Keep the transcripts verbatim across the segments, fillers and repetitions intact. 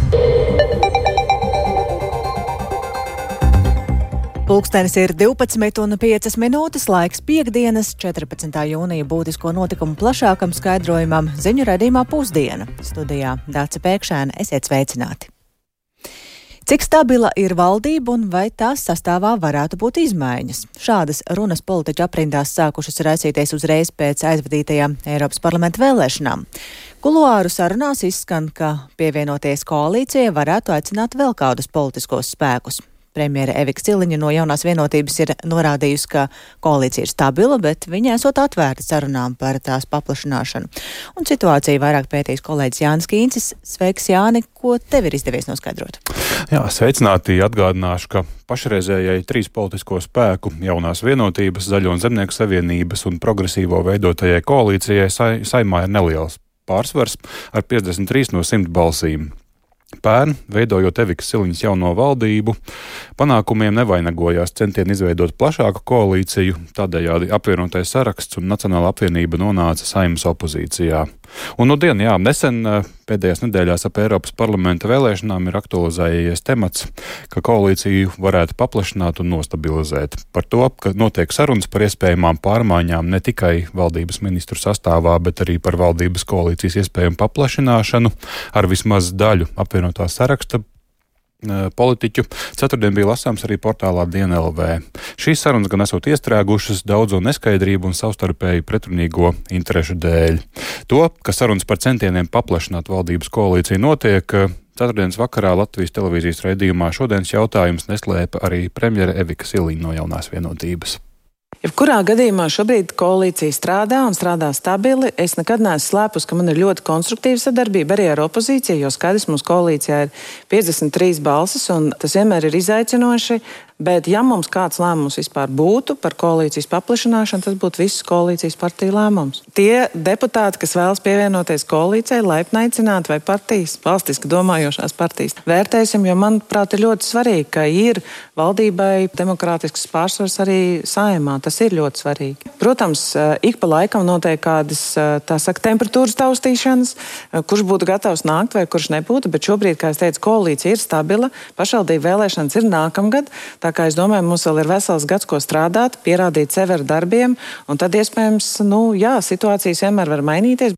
Pulkstenis ir divpadsmit un piecas minūtes, laiks piekdienas, četrpadsmitā jūnija būtisko notikumu plašākam skaidrojumam ziņu raidījumā Pusdiena. Studijā Dāce Pēkšēna, esiet sveicināti. Cik stabila ir valdība un vai tās sastāvā varētu būt izmaiņas? Šādas runas politiķu aprindās sākušas raisīties uzreiz pēc aizvadītajām Eiropas parlamenta vēlēšanām. Kuluāru sarunās izskan, ka pievienoties koalīcijai varētu aicināt vēl kādus politiskos spēkus. Premjere Evika Siliņa no Jaunās vienotības ir norādījusi, ka koalīcija ir stabila, bet viņa esot atvērta sarunām par tās paplašināšanu. Un situāciju vairāk pētījis kolēģis Jānis Kīncis. Sveiks, Jāni, ko tev ir izdevies noskaidrot? Jā, sveicināti. Atgādināšu, ka pašreizējai trīs politisko spēku Jaunās vienotības, Zaļo un Zemnieku savienības un progresīvo veidotajai koalīcijai sai, saimā ir neliels pārsvars ar piecdesmit trīs no simt balsīm. Pērn, veidojot Evikas Siliņas jauno valdību, panākumiem nevainagojās centieni izveidot plašāku koalīciju, tādējādi apvienotais saraksts un Nacionāla apvienība nonāca Saeimas opozīcijā. Un nu dien, jā, nesen pēdējās nedēļās ap Eiropas parlamenta vēlēšanām ir aktualizējies temats, ka koalīciju varētu paplašināt un nostabilizēt. Par to, ka notiek sarunas par iespējamām pārmaiņām ne tikai valdības ministru sastāvā, bet arī par valdības koalīcijas iespējamu paplašināšanu ar vismaz daļu apvienotā saraksta politiķu. Ceturtdien bija lasāms arī portālā Diena L V. Šīs sarunas gan esot iestrēgušas daudzo neskaidrību un savstarpēju pretrunīgo interešu dēļ. To, ka sarunas par centieniem paplašināt valdības koalīciju notiek, ceturtdienas vakarā Latvijas televīzijas raidījumā Šodienas jautājums neslēpa arī premjere Evika Siliņa no Jaunās vienotības. Jebkurā gadījumā šobrīd koalīcija strādā un strādā stabili. Es nekad neesmu slēpus, ka man ir ļoti konstruktīva sadarbība arī ar opozīciju, jo skaidrs, mums koalīcijā ir piecdesmit trīs balsis un tas vienmēr ir izaicinoši. Bet ja mums kāds lēmums vispār būtu par koalīcijas paplašināšanu, tas būtu visas koalīcijas partiju lēmums. Tie deputāti, kas vēlas pievienoties koalīcijai, laipni aicināti vai partijas, valstiski domājošās partijas, vērtēsim, jo manuprāt ir ļoti svarīgi, ka ir valdībai demokrātisks pārsvars arī Saeimā. Tas ir ļoti svarīgi. Protams, ik pa laikam notiek kādas, tā saka, temperatūras taustīšanas, kurš būtu gatavs nākt vai kurš nebūtu, bet šobrīd, kā es teicu, koalīcija ir stabila, pašvaldību vēlēšanas ir nākamgad. Tā kā es domāju, mums vēl ir vesels gads, ko strādāt, pierādīt sevi ar darbiem, un tad iespējams, nu jā, situācijas vienmēr var mainīties.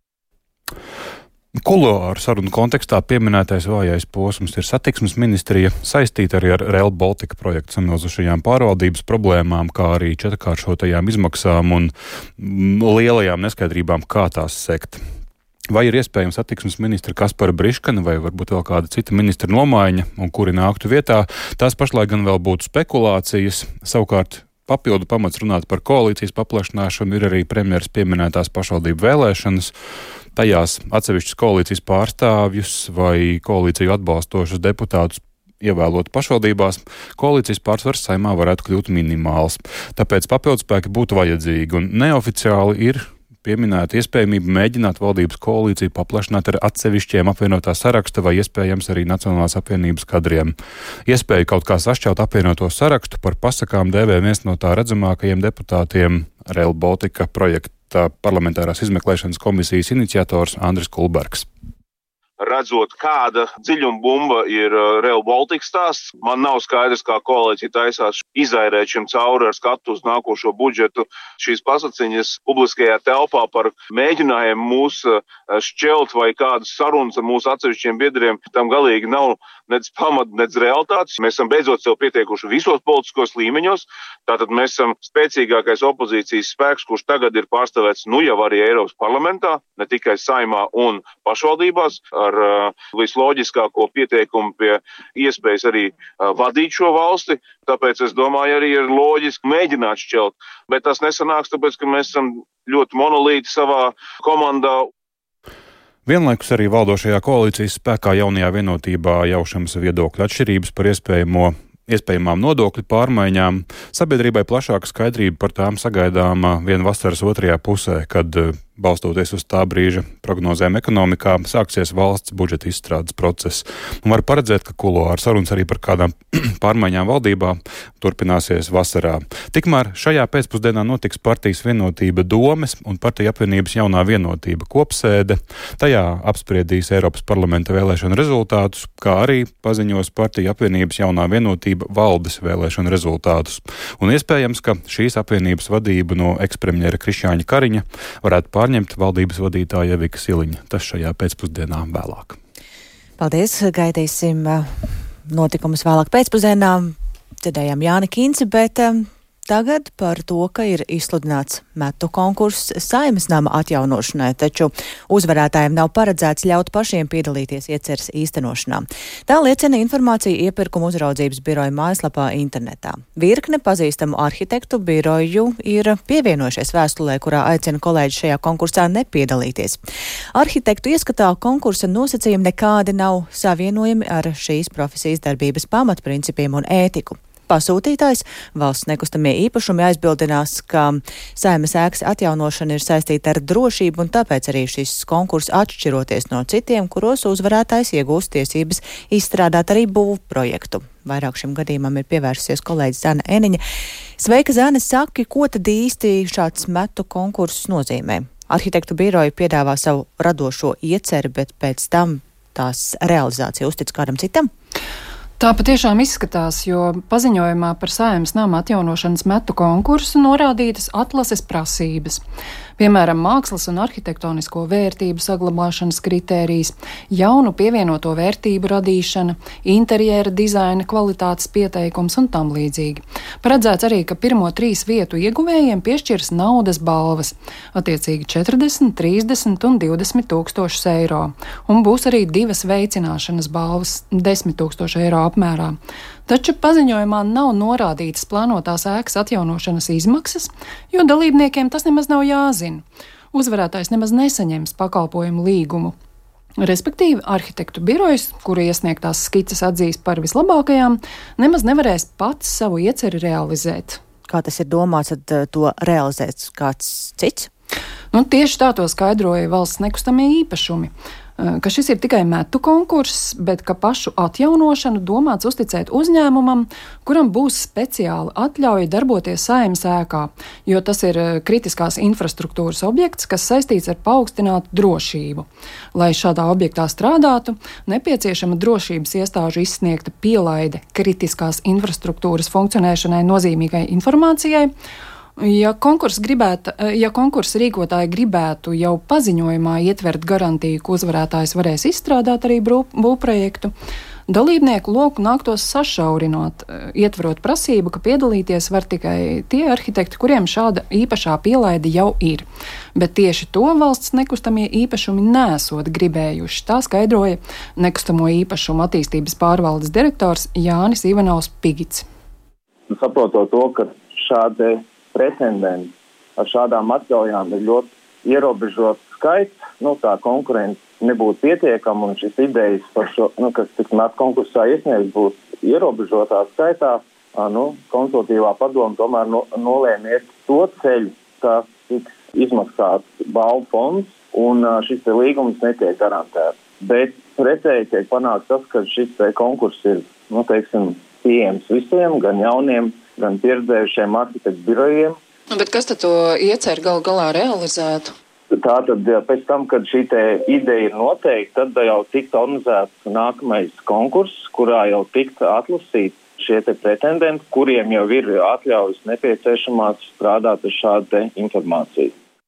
Kuluāru sarunu kontekstā pieminētais vājais posms ir satiksmes ministrija, saistīta arī ar Rail Baltica projektu samilzušajām pārvaldības problēmām, kā arī četrkāršotajām izmaksām un lielajām neskaidrībām, kā tās sekt. Vai ir iespējams satiksmes ministra Kaspara Briškana vai varbūt vēl kāda cita ministra nomaiņa un kuri nāktu vietā? Tās pašlaik gan vēl būtu spekulācijas. Savukārt papildu pamats runāt par koalīcijas paplašināšanu ir arī premjeras pieminētās pašvaldību vēlēšanas. Tajās atsevišķus koalīcijas pārstāvjus vai koalīciju atbalstošus deputātus ievēlot pašvaldībās, koalīcijas pārsvars Saeimā varētu kļūt minimāls. Tāpēc papildspēki būtu vajadzīgi un neoficiāli ir pieminēta iespējamība mēģināt valdības koalīciju paplašināt ar atsevišķiem apvienotā saraksta vai iespējams arī Nacionālās apvienības kadriem. Iespēju kaut kā sašķelt apvienoto sarakstu par pasakām dēvē viens no tā redzamākajiem deputātiem Rail Baltica projekta parlamentārās izmeklēšanas komisijas iniciators Andris Kulbergs. Redzot, kāda dziļuma bumba ir Rail Baltica stāsts, man nav skaidrs, kā koalīcija taisās izairēt šim cauri ar skatu uz nākošo budžetu. Šīs pasaciņas publiskajā telpā par mēģinājumu mūs šķelt vai kādas sarunas ar mūsu atsevišķiem biedriem, tam galīgi nav nec pamat, nec realitātes. Mēs esam beidzot sev pietiekuši visos politiskos līmeņos, tātad mēs esam spēcīgākais opozīcijas spēks, kurš tagad ir pārstāvēts nu jau arī Eiropas parlamentā, ne tikai Saeimā un pašvaldībās, ar uh, visloģiskāko pieteikumu pie iespējas arī uh, vadīt šo valsti, tāpēc es domāju arī ir loģiski mēģināt šķelt, bet tas nesanāks, tāpēc, ka mēs esam ļoti monolīti savā komandā. Vienlaikus arī valdošajā koalīcijas spēkā Jaunajā vienotībā jaušamas viedokļu atšķirības par iespējamo iespējamām nodokļu pārmaiņām. Sabiedrībai plašāka skaidrība par tām sagaidāma vien vasaras otrajā pusē, kad balstoties uz tā brīža prognozēm ekonomikā, sāksies valsts budžeta izstrādes process. Un var paredzēt, ka kuloāra sarunas arī par kādām pārmaiņām valdībā turpināsies vasarā. Tikmēr šajā pēcpusdienā notiks partijas Vienotība Domes un partija apvienības Jaunā Vienotība kopsēde. Tajā apspriedīs Eiropas parlamenta vēlēšanu rezultātus, kā arī paziņos partija apvienības Jaunā Vienotība valdes vēlēšanu rezultātus. Un iespējams, ka šīs apvienības vadību no ekspremjera Krišjāņa Kariņa varētu pārņemt valdības vadītāja Evika Siliņa. Tas šajā pēcpusdienā vēlāk. Paldies, gaidīsim notikumus vēlāk pēcpusdienā. Dzirdējām Jāni Kīnci, bet um, tagad par to, ka ir izsludināts metu konkurss Saeimas nama atjaunošanai, taču uzvarētājiem nav paredzēts ļaut pašiem piedalīties ieceres īstenošanā. Tā liecina informācija iepirkuma uzraudzības biroja mājaslapā internetā. Virkne pazīstamu arhitektu biroju ir pievienojušies vēstulē, kurā aicina kolēģi šajā konkursā nepiedalīties. Arhitektu ieskatā konkursa nosacījumi nekādi nav savienojami ar šīs profesijas darbības pamatprincipiem un ētiku. Pasūtītājs, valsts nekustamie īpašumi, aizbildinās, ka Saeimas ēkas atjaunošana ir saistīta ar drošību, un tāpēc arī šis konkurss atšķiroties no citiem, kuros uzvarētājs iegūst tiesības izstrādāt arī būvu projektu. Vairāk šim gadījumam ir pievērsusies kolēģis Zana Eniņa. Sveika, Zana, saki, ko tad īsti šāds metu konkurss nozīmē? Arhitektu biroji piedāvā savu radošo ieceri, bet pēc tam tās realizācija uztic kādam citam? Tā patiešām izskatās, jo paziņojumā par Saeimas nama atjaunošanas metu konkursu norādītas atlases prasības. Piemēram, mākslas un arhitektonisko vērtību saglabāšanas kritērijas, jaunu pievienoto vērtību radīšana, interjera dizaina kvalitātes pieteikums un tam līdzīgi. Paredzēts arī, ka pirmo trīs vietu ieguvējiem piešķirs naudas balvas, attiecīgi četrdesmit, trīsdesmit un divdesmit tūkstošus eiro, un būs arī divas veicināšanas balvas desmit tūkstoši eiro apmērā. Taču paziņojumā nav norādītas plānotās ēkas atjaunošanas izmaksas, jo dalībniekiem tas nemaz nav jāzina. Uzvarētājs nemaz nesaņems pakalpojumu līgumu. Respektīvi, arhitektu birojas, kuru iesniegtās skices atzīst par vislabākajām, nemaz nevarēs pats savu ieceri realizēt. Kā tas ir domāts, tad to realizēs kāds cits? Nu, tieši tā to skaidroja valsts nekustamie īpašumi, ka šis ir tikai metu konkurss, bet ka pašu atjaunošanu domāts uzticēt uzņēmumam, kuram būs speciāli atļauja darboties Saeimas ēkā, jo tas ir kritiskās infrastruktūras objekts, kas saistīts ar paaugstinātu drošību. Lai šādā objektā strādātu, nepieciešama drošības iestāžu izsniegta pielaide kritiskās infrastruktūras funkcionēšanai nozīmīgai informācijai. Ja konkursa gribētu, ja konkursa rīkotāji gribētu jau paziņojumā ietvert garantiju, ka uzvarētājs varēs izstrādāt arī būvprojektu, dalībnieku loku nāktos sašaurinot, ietverot prasību, ka piedalīties var tikai tie arhitekti, kuriem šāda īpašā pielaide jau ir. Bet tieši to valsts nekustamie īpašumi nesot gribējuši. Tā skaidroja nekustamo īpašumu attīstības pārvaldes direktors Jānis Ivanovs Pigits. Saprotot to, ka šādi pretendenti ar šādām atļaujām ir ļoti ierobežots skaits, nu tā konkurence nebūtu pietiekama un šis idejas par šo, nu, kas tiks metu konkursā iesniegts, būs ierobežotā skaitā, nu, konsultīvā padoma tomēr no, nolēma iet to ceļu, ka tiks izmaksāts balvu fonds un šis te līgums netiek garantēts. Bet pretēji tiek panākt tas, ka šis te konkurss ir, nu, teiksim, pieejams visiem, gan jauniem, gan pieredzējušiem arhitektu birojiem. Bet kas tad to iecer gal galā realizētu? Tātad pēc tam, kad šī te ideja ir noteikta, tad jau tiktu organizēts nākamais konkurss, kurā jau tiktu atlasīt šie te pretendenti, kuriem jau ir atļaujas nepieciešamās strādāt ar šādu te informāciju.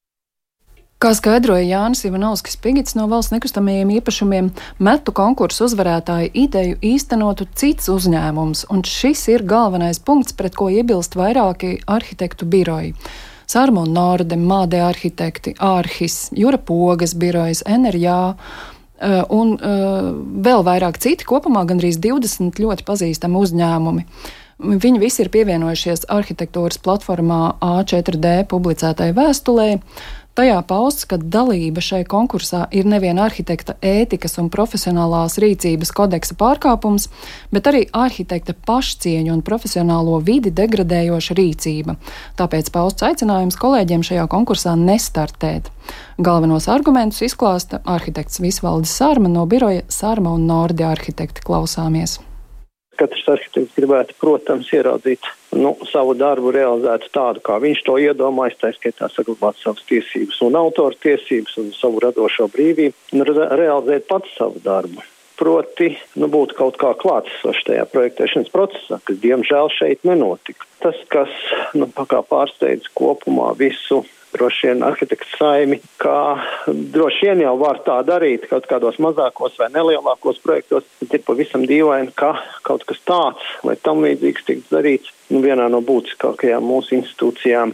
Kā skaidroja Jānis Ivanovskis Pigits no valsts nekustamajiem īpašumiem, metu konkursu uzvarētāju ideju īstenotu cits uzņēmums, un šis ir galvenais punkts, pret ko iebilst vairāki arhitektu biroji. Sārmon Norde, Māde arhitekti, Ārhis, Jura Pogas birojas, N R J un uh, vēl vairāk citi, kopumā gandrīz divdesmit ļoti pazīstami uzņēmumi. Viņi visi ir pievienojušies arhitektūras platformā A četri D publicētai vēstulē. Tajā pausts, ka dalība šai konkursā ir nevien arhitekta ētikas un profesionālās rīcības kodeksa pārkāpums, bet arī arhitekta pašcieņu un profesionālo vidi degradējoša rīcība. Tāpēc pausts aicinājums kolēģiem šajā konkursā nestartēt. Galvenos argumentus izklāsta arhitekts Visvaldis Sarma no biroja Sarma un Nordi arhitekti. Klausāmies. Katrs arhitekts gribētu, protams, ieraudzīt nu, savu darbu realizētu tādu, kā viņš to iedomājas, tā skaitā saglabāt savas tiesības un autora tiesības un savu radošo brīvību un re realizēt pats savu darbu. Proti, nu, būt kaut kā klātesoši tajā projektēšanas procesā, kas diemžēl šeit nenotika. Tas, kas nu, kā pārsteidz kopumā visu droši vien arhitekts saimi, kā droši vien jau var tā darīt kaut kādos mazākos vai nelielākos projektos, bet ir pavisam dīvaini, ka kaut kas tāds vai tam līdzīgs tiks darīts nu, vienā no būtiskākajām mūsu institūcijām.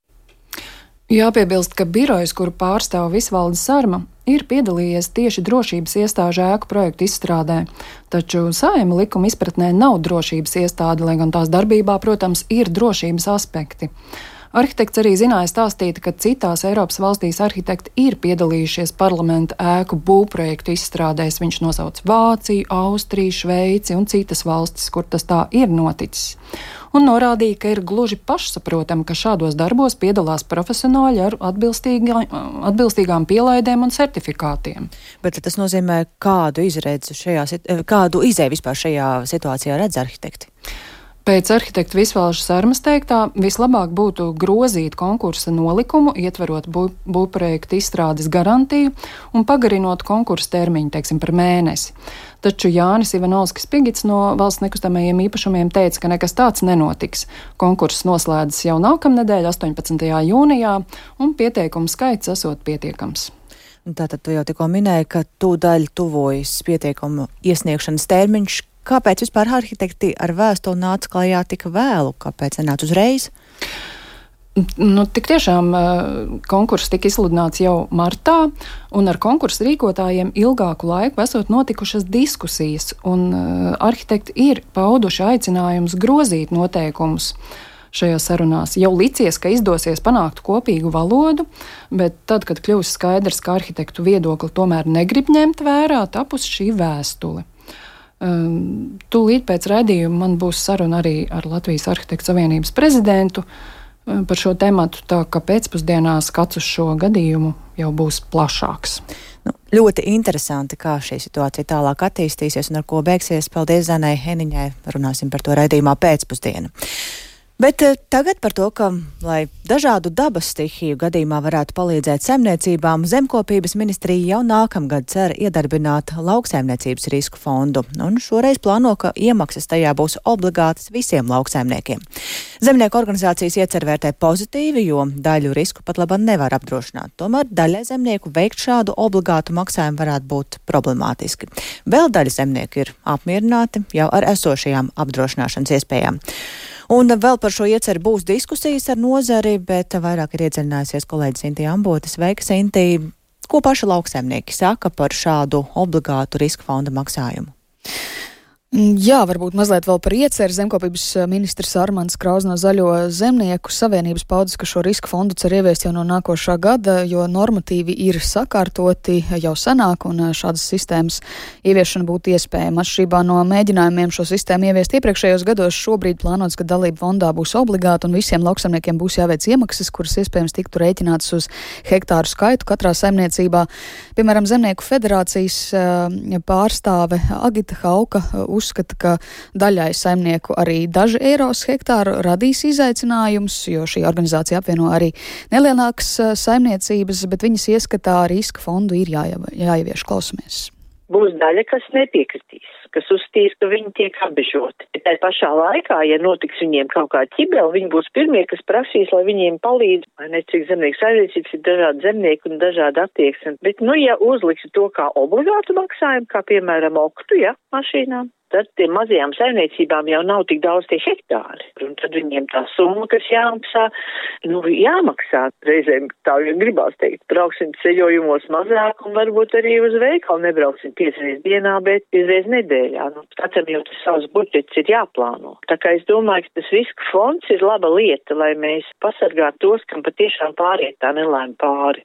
Jāpiebilst, ka birojs, kuru pārstāv Visvaldis Sarma, ir piedalījies tieši drošības iestāžu ēku projektu izstrādē, taču Saeima likuma izpratnē nav drošības iestāde, lai gan tās darbībā, protams, ir drošības aspekti. Arhitekts arī zināja stāstīt, ka citās Eiropas valstīs arhitekti ir piedalījušies parlamenta ēku būvprojektu izstrādēs. Viņš nosauc Vāciju, Austriju, Šveici un citas valstis, kur tas tā ir noticis. Un norādīja, ka ir gluži pašsaprotami, ka šādos darbos piedalās profesionāļi ar atbilstīgām pielaidēm un certifikātiem. Bet tas nozīmē, kādu izredzi šajā, kādu izēju vispār šajā situācijā redz arhitekti? Pēc arhitekta Visvaldža Sarmas teiktā, vislabāk būtu grozīt konkursa nolikumu, ietverot bū, būvprojektu izstrādes garantiju un pagarinot konkursa termiņu, teiksim, par mēnesi. Taču Jānis Ivanovskis-Pigits no Valsts nekustamajiem īpašumiem teica, ka nekas tāds nenotiks. Konkurss noslēdzas jau nākamnedēļ, astoņpadsmitajā jūnijā, un pieteikumu skaits esot pietiekams. Tātad tu jau tikko minēji, ka tūdaļ tuvojas pieteikumu iesniegšanas termiņš. Kāpēc vispār arhitekti ar vēstuli nāca klajā tik vēlu? Kāpēc nenāca uzreiz? Nu, tik tiešām konkurss tika izsludināts jau martā, un ar konkursu rīkotājiem ilgāku laiku esot notikušas diskusijas, un arhitekti ir pauduši aicinājumus grozīt noteikumus šajās sarunās. Jau licies, ka izdosies panākt kopīgu valodu, bet tad, kad kļūst skaidrs, ka arhitektu viedokli tomēr negrib ņemt vērā, tapus šī vēstule. Um, tūlīt pēc raidījuma man būs saruna arī ar Latvijas Arhitektu Savienības prezidentu um, par šo tematu, tā ka pēcpusdienā skats uz šo gadījumu jau būs plašāks. Nu, ļoti interesanti, kā šī situācija tālāk attīstīsies un ar ko beigsies. Paldies Zanai Heniņai, runāsim par to raidījumā pēcpusdienu. Bet tagad par to, ka, lai dažādu dabas stihiju gadījumā varētu palīdzēt saimniecībām, Zemkopības ministrija jau nākamgad cer iedarbināt lauksaimniecības risku fondu, un šoreiz plāno, ka iemaksas tajā būs obligātas visiem lauksaimniekiem. Zemnieku organizācijas iecer vērtē pozitīvi, jo daļu risku pat labāk nevar apdrošināt. Tomēr daļai zemnieku veikt šādu obligātu maksājumu varētu būt problemātiski. Vēl daļa zemnieku ir apmierināti jau ar esošajām apdrošināšanas iespējām. Un vēl par šo ieceru būs diskusijas ar nozari, bet vairāk ir iedziļinājusies kolēģis Sintīja Ambote. Sveika, Sintīja! Ko paši lauksaimnieki saka par šādu obligātu riska fonda maksājumu? Jā, varbūt mazliet vēl par ieceru. Zemkopības ministrs Armands Krauz no Zaļo zemnieku savienības paudzes, ka šo riska fondu cer ieviest jau no nākošā gada, jo normatīvi ir sakārtoti jau senāk un šādas sistēmas ieviešana būtu iespējama. Atšķirībā no mēģinājumiem šo sistēmu ieviest iepriekšējos gados, šobrīd plānots, ka dalība fondā būs obligāta un visiem lauksaimniekiem būs jāveic iemaksas, kuras iespējams tiktu rēķinātas uz hektāru skaitu katrā saimniecībā. Piemēram, Zemnieku federācijas pārstāve Agita Hauka uzskata, ka daļai saimnieku arī daži eiro uz hektāru radīs izaicinājums, jo šī organizācija apvieno arī nelielākas saimniecības, bet viņas ieskatā riska fondu ir jāievieš. Klausamies. Būs daļa, kas nepiekritīs, kas uzstīs, ka viņi tiek apbežoti. Bet tā pašā laikā, ja notiks viņiem kaut kā ķibeli, viņi būs pirmie, kas prasīs, lai viņiem palīdz. Vai ne, cik zemnieku saimniecības ir dažādi zemnieki un dažādi attieksmi. Bet, nu, ja uzliks to kā obligātu maksājumu, kā piemēram oktu, ja, mašīnām, tad tiem mazajām saimniecībām jau nav tik daudz tie hektāri. Un tad viņiem tā summa, kas jāmaksā, nu, jāmaksā. Reizēm tā jau gribās teikt, brauksim ceļojumos mazāk un varbūt arī uz veikalu nebrauksim piecreiz dienā, bet piecreiz nedēļā. Nu, katram jau tas savs budžets ir jāplāno. Tā kā es domāju, ka tas riska fonds ir laba lieta, lai mēs pasargātu tos, kam patiešām pāriet tā nelaime pāri.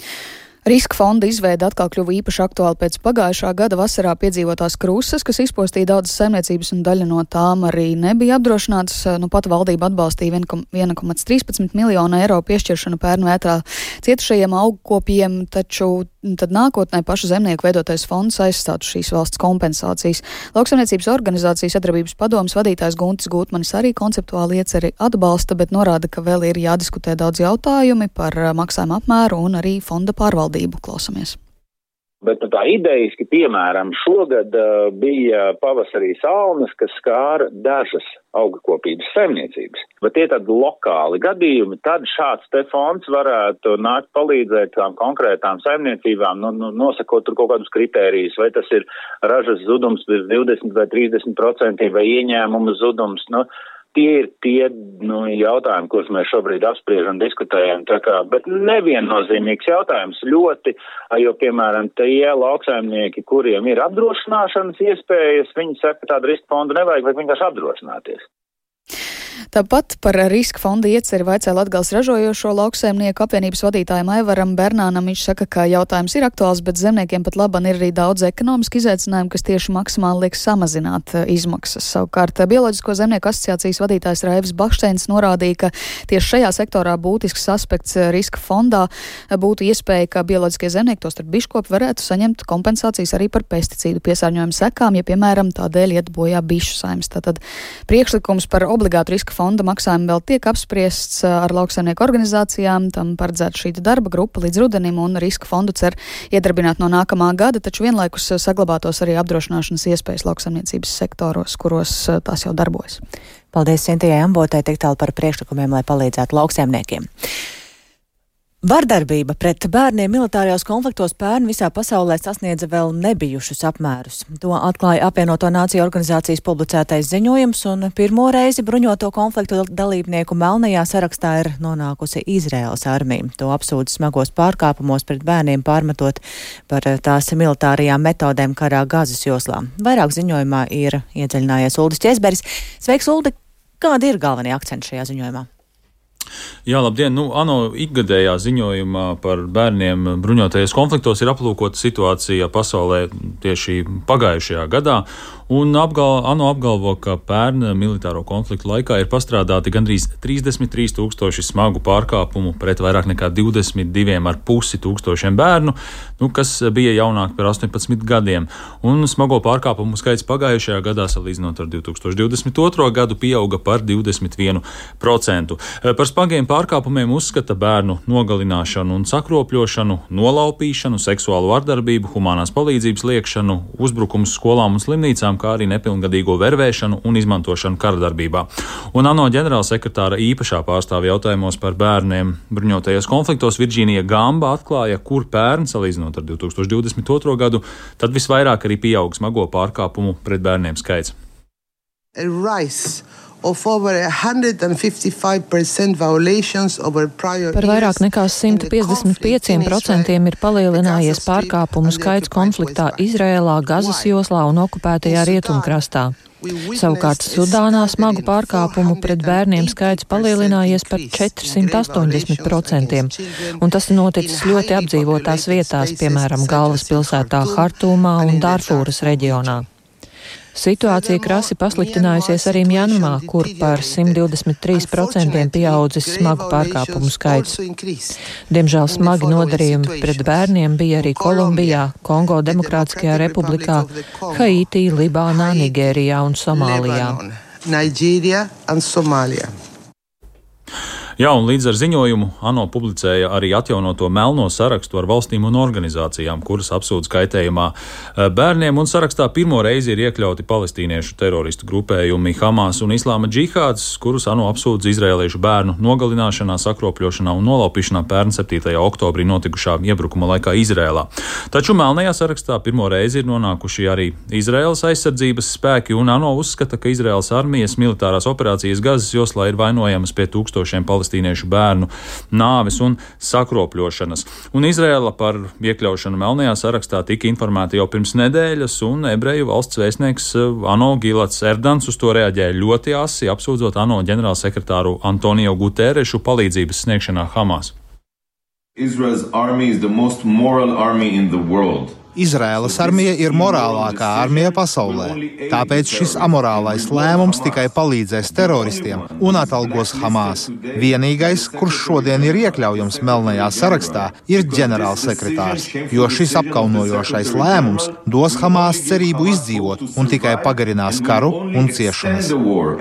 Riska fonda izveide atkal kļuva īpaši aktuāli pēc pagājušā gada vasarā piedzīvotās krusas, kas izpostīja daudzas saimniecības un daļa no tām arī nebija apdrošinātas. Nu, pat valdība atbalstīja viena komats trīspadsmit miljonu eiro piešķiršanu pērnu vētrā cietušajiem augkopiem, taču tad nākotnē pašu zemnieku veidotais fonds aizstātu šīs valsts kompensācijas. Lauksaimniecības organizācijas sadarbības padomes vadītājs Guntis Gūtmanis arī konceptuāli ieceri atbalsta, bet norāda, ka vēl ir jādiskutē daudz jautājumi par maksājumu apmēru un arī fonda pārvaldību. Klausamies. Bet tā idejiski, piemēram, šogad uh, bija pavasarī salnas, kas skāra dažas augkopības saimniecības. Bet tie tad lokāli gadījumi, tad šāds te fonds varētu nākt palīdzēt tām konkrētām saimniecībām, nu, nu, nosakot tur kaut kādus kritērijus, vai tas ir ražas zudums virs divdesmit vai trīsdesmit procenti vai ieņēmuma zudums, nu, tie ir tie nu, jautājumi, kurus mēs šobrīd apspriežam, diskutējam, tā kā, bet neviennozīmīgs jautājums ļoti, jo, piemēram, tie lauksaimnieki, kuriem ir apdrošināšanas iespējas, viņi saka, ka tādu riska fondu nevajag, vajag vienkārši apdrošināties. Tāpat par riska fonda ieceri vaicāja Latgales ražojošo lauksaimnieku apvienības vadītājam Aivaram Bernānam. Viņš saka, ka jautājums ir aktuāls, bet zemniekiem pat laban ir arī daudz ekonomiski izaicinājumu, kas tieši maksimāli liek samazināt izmaksas. Savukārt Bioloģisko zemnieku asociācijas vadītājs Raivs Bakšteins norādīja, ka tieši šajā sektorā būtisks aspekts riska fondā būtu iespēja, ka bioloģiskie zemnieki, tostarp biškopi, varētu saņemt kompensācijas arī par pesticīdu piesārņojumu sekām, ja, piemēram, tādēļ iet bojā bišu saimes. Tātad priekšlikums par obligātu riska fonda maksājumu vēl tiek apspriests ar lauksaimnieku organizācijām. Tam paredzēta šī darba grupa līdz rudenim un riska fondu cer iedarbināt no nākamā gada, taču vienlaikus saglabātos arī apdrošināšanas iespējas lauksaimniecības sektoros, kuros tās jau darbojas. Paldies Sintijai Ambotai tik tālu par priekšlikumiem, lai palīdzētu lauksaimniekiem. Vardarbība pret bērniem militārajos konfliktos pērn visā pasaulē sasniedza vēl nebijušus apmērus. To atklāja Apvienoto Nāciju organizācijas publicētais ziņojums, un pirmo reizi bruņoto konfliktu dalībnieku melnajā sarakstā ir nonākusi Izraēlas armija. To apsūdz smagos pārkāpumos pret bērniem, pārmetot par tās militārajām metodēm karā Gazas joslā. Vairāk ziņojumā ir iedziļinājies Uldis Ķesberis. Sveiks, Uldi! Kādi ir galvenie akcenti šajā ziņojumā? Jā, labdien! Nu, ANO ikgadējā ziņojumā par bērniem bruņotajos konfliktos ir aplūkota situācija pasaulē tieši pagājušajā gadā, un apgal, ANO apgalvo, ka pērn militāro konfliktu laikā ir pastrādāti gandrīz trīsdesmit trīs tūkstoši smagu pārkāpumu pret vairāk nekā divdesmit diviem ar pusi tūkstošiem bērnu, nu, kas bija jaunāki par astoņpadsmit gadiem. Un smago pārkāpumu skaits pagājušajā gadā, salīdzinot ar divi tūkstoši divdesmit otro gadu, pieauga par divdesmit vienu procentu. Par smagiem pārkāpumiem uzskata bērnu nogalināšanu un sakropļošanu, nolaupīšanu, seksuālu vardarbību, humanās palīdzības liekšanu, uzbrukumus skolām un slimnīcām, kā arī nepilngadīgo vervēšanu un izmantošanu karadarbībā. Un ANO ģenerālsekretāra īpašā pārstāvja jautājumos par bērniem bruņotajos konfliktos Virģīnija Gamba atklāja, kur pērn, salīdzinot ar divi tūkstoši divdesmit otro gadu, tad visvairāk arī pieaug smago pārkāpumu pret bērniem skaits. Par vairāk nekā simt piecdesmit pieciem procentiem ir palielinājies pārkāpumu skaits konfliktā Izrēlā, Gazas joslā un okupētajā rietumkrastā. Savukārt Sudānā smagu pārkāpumu pret bērniem skaits palielinājies par četrsimt astoņdesmit procentiem, un tas ir noticis ļoti apdzīvotās vietās, piemēram, galvaspilsētā Hartūmā un Darfūras reģionā. Situācija krasi pasliktinājusies arī Mjanmā, kur par simt divdesmit trīs procentiem pieaudzis smagu pārkāpumu skaits. Diemžēl smagi nodarījumi pret bērniem bija arī Kolumbijā, Kongo Demokrātiskajā republikā, Haitī, Libānā, Nigērijā un Somālijā. Jā, un līdz ar ziņojumu ANO publicēja arī atjaunoto melno sarakstu ar valstīm un organizācijām, kuras apsūdz kaitējumā bērniem, un sarakstā pirmo reizi ir iekļauti palestīniešu teroristu grupējumi Hamas un Islāma džihāds, kurus ANO apsūdz izraēliešu bērnu nogalināšanā, sakropļošanā un nolaupīšanā pērn septītajā oktobrī notikušā iebrukuma laikā Izrēlā. Taču melnajā sarakstā pirmo reizi ir nonākuši arī Izraēlas aizsardzības spēki, un ANO uzskata, ka Izraēlas armijas militārās operācijas Gazas joslā ir vainojamas pie tūkstošiem palestīniešu bērnu nāves un sakropļošanas. Un Izraēla par iekļaušanu melnajā sarakstā tika informēta jau pirms nedēļas, un ebreju valsts vēstnieks ANO Gilats Erdans uz to reaģēja ļoti asi, apsūdzot ANO ģenerālsekretāru Antonio Guterešu palīdzības sniegšanā Hamas. Israel's army is the most moral army in the world. Izraēlas armija ir morālākā armija pasaulē, tāpēc šis amorālais lēmums tikai palīdzēs teroristiem un atalgos Hamas. Vienīgais, kurš šodien ir iekļaujams melnajā sarakstā, ir ģenerālsekretārs, jo šis apkaunojošais lēmums dos Hamas cerību izdzīvot un tikai pagarinās karu un ciešanas.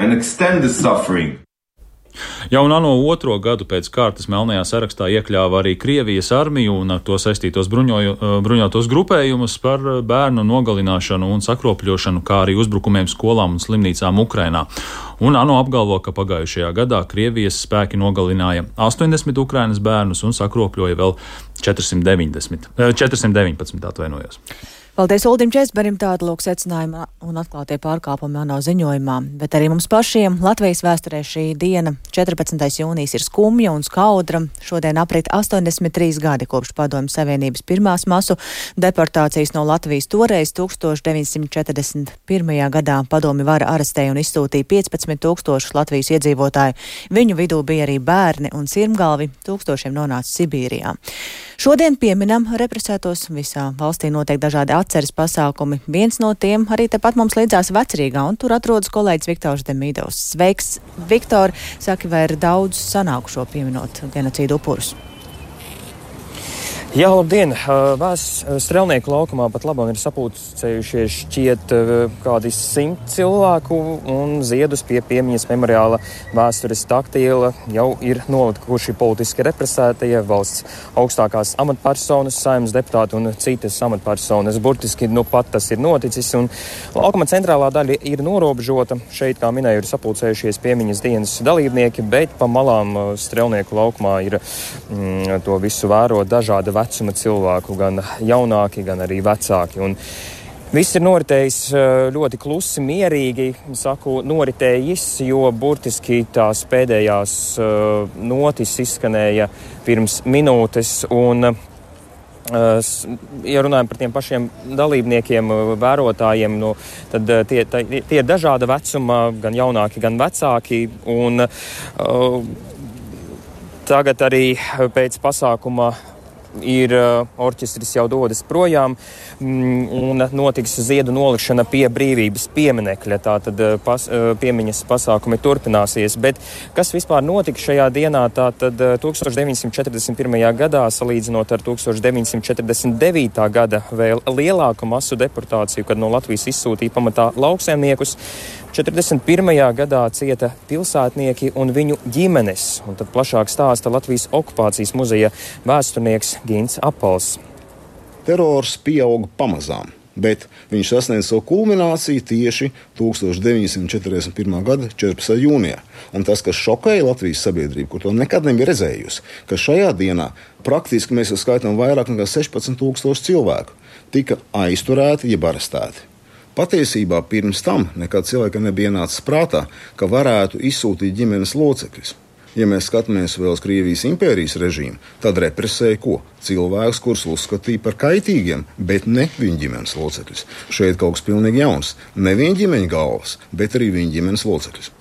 Jau ANO otro gadu pēc kārtas melnajā sarakstā iekļāva arī Krievijas armiju un ar to saistītos bruņoju, bruņotos grupējumus par bērnu nogalināšanu un sakropļošanu, kā arī uzbrukumiem skolām un slimnīcām Ukrainā. Un ANO apgalvo, ka pagājušajā gadā Krievijas spēki nogalināja astoņdesmit Ukrainas bērnus un sakropļoja vēl četrsimt deviņpadsmit atvainojos. Paldies Uldim Česberim, tāda lūk secinājuma un atklātie pārkāpumi ANO ziņojumā, bet arī mums pašiem Latvijas vēsturē šī diena, četrpadsmitais jūnijas, ir skumja un skaudra. Šodien aprit astoņdesmit trīs gadi kopš Padomju Savienības pirmās masu deportācijas no Latvijas. Toreiz tūkstoš deviņsimt četrdesmit pirmajā gadā padomju vara arestēja un izsūtīja piecpadsmit tūkstošus Latvijas iedzīvotāju. Viņu vidū bija arī bērni un sirmgalvi, tūkstošiem nonāca Sibīrijā. Šodien pieminam represētos, visā valstī notiek dažādi atceres pasākumi. Viens no tiem arī tepat mums līdzās Vecrīgā, un tur atrodas kolēģis Viktors Demidovs. Sveiks, Viktor! Saki, vai ir daudz sanākušo pieminot genocīdu upurus? Jā, labdien! Vēs Strelnieku laukumā pat labam ir sapulcējušies šķiet kādi simt cilvēku, un ziedus pie piemiņas memoriāla vēstures taktīla jau ir nolikuši politiski represētie, valsts augstākās amatpersonas, saimnes deputāti un citas amatpersonas. Burtiski nu pat tas ir noticis, un laukuma centrālā daļa ir norobežota. Šeit, kā minēju, ir sapulcējušies piemiņas dienas dalībnieki, bet pa malām Strelnieku laukumā ir mm, to visu vēro dažāda vecuma cilvēku, gan jaunāki, gan arī vecāki. Un viss ir noritējis ļoti klusi, mierīgi, saku noritējis, jo burtiski tās pēdējās notis izskanēja pirms minūtes, un ja runājam par tiem pašiem dalībniekiem, vērotājiem, nu, tad tie, tie ir dažāda vecuma, gan jaunāki, gan vecāki, un uh, tagad arī pēc pasākuma ir uh, orķestris jau dodas projām, mm, un notiks ziedu nolikšana pie brīvības pieminekļa. Tātad uh, pas, uh, piemiņas pasākumi turpināsies. Bet kas vispār notika šajā dienā? Tātad uh, tūkstoš deviņsimt četrdesmit pirmajā gadā, salīdzinot ar tūkstoš deviņsimt četrdesmit devītā gada vēl lielāku masu deportāciju, kad no Latvijas izsūtīja pamatā lauksaimniekus, četrdesmit pirmajā gadā cieta pilsētnieki un viņu ģimenes. Un tad plašāk stāsta Latvijas okupācijas muzeja vēsturnieks Gints Apals. Terors pieauga pamazām, bet viņš sasniedz savu kulmināciju tieši tūkstoš deviņsimt četrdesmit pirmā gada četrpadsmitajā jūnijā. Un tas, kas šokēja Latvijas sabiedrību, kur to nekad nebija redzējusi, ka šajā dienā praktiski mēs skaitām vairāk nekā sešpadsmit tūkstoši cilvēku tika aizturēti jeb arestēti. Patiesībā pirms tam nekad cilvēkam nebija ienācis prātā, ka varētu izsūtīt ģimenes locekļus. Ja mēs skatāmies vēl uz Krievijas impērijas režīmu, tad represēja ko? Cilvēkus, kurus uzskatīja par kaitīgiem, bet ne viņu ģimenes locekļus. Šeit kaut kas pilnīgi jauns. Ne viņa ģimeņa galvas, bet arī viņa ģimenes locekļus.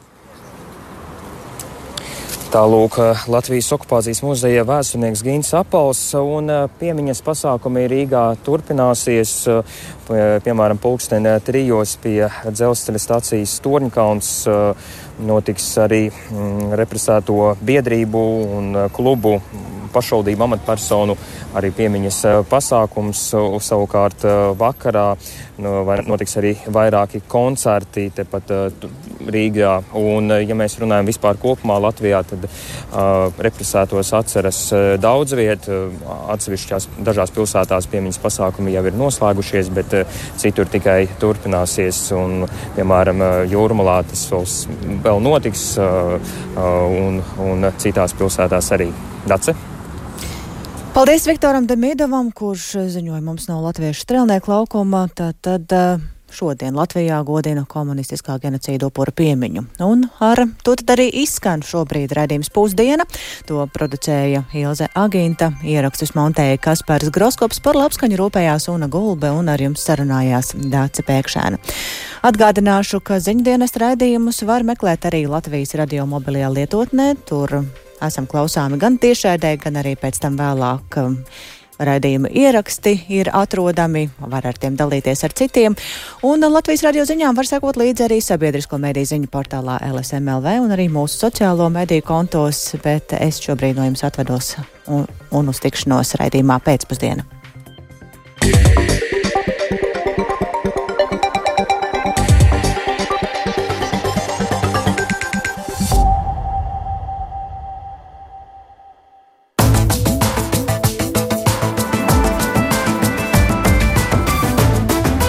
Tālūk Latvijas okupācijas muzeja vēsturnieks Gints Apals, un piemiņas pasākumi Rīgā turpināsies, piemēram, pulksteni trijos pie dzelzceļa stacijas Torņkalns notiks arī represēto biedrību un klubu pašvaldību amatpersonu arī piemiņas pasākums. Savukārt vakarā notiks arī vairāki koncerti tepat Rīgā. Un, ja mēs runājam vispār kopumā Latvijā, tad uh, represētos atceras daudz viet. Atsevišķās dažās pilsētās piemiņas pasākumi jau ir noslēgušies, bet uh, citur tikai turpināsies. Un, piemēram, Jūrmalā tas vēl, vēl notiks uh, uh, un, un citās pilsētās arī. Dace? Paldies Viktoram Demidovam, kurš ziņoja mums no Latviešu Strelnieku laukuma. Tad, tad šodien Latvijā godina komunistiskā genocīda upura piemiņu. Un ar to tad arī izskan šobrīd raidījums Pusdiena. To producēja Ilze Aginta, ierakstus montēja Kaspars Groskops, par labskaņu rūpējās Una Gulbe un ar jums sarunājās Dāce Pēkšēna. Atgādināšu, ka ziņdienas raidījumus var meklēt arī Latvijas radio mobilajā lietotnē. Tur esam klausāmi gan tiešraidē, gan arī pēc tam vēlāk um, raidījuma ieraksti ir atrodami, var ar tiem dalīties ar citiem. Un Latvijas radio ziņām var sekot līdzi arī sabiedrisko mediju ziņu portālā L S M L V un arī mūsu sociālo mediju kontos, bet es šobrīd no jums atvedos un, un uz tikšanos raidījumā pēcpusdiena.